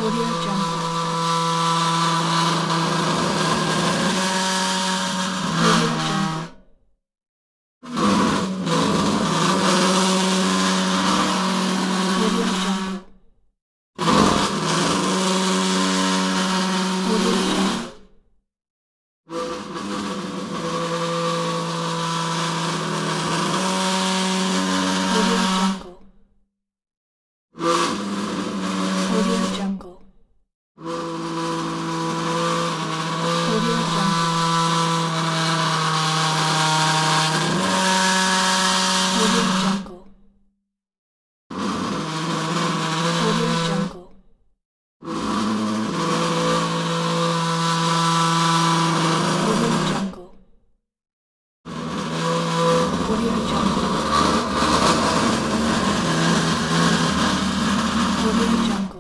Audio Jungle. Audio Jungle. Audio Jungle. Audio Jungle. Audio Jungle. Audio Jungle. Audio Jungle. Audio Jungle. Audio Jungle. Audio Jungle. Audio Jungle. Audio Jungle.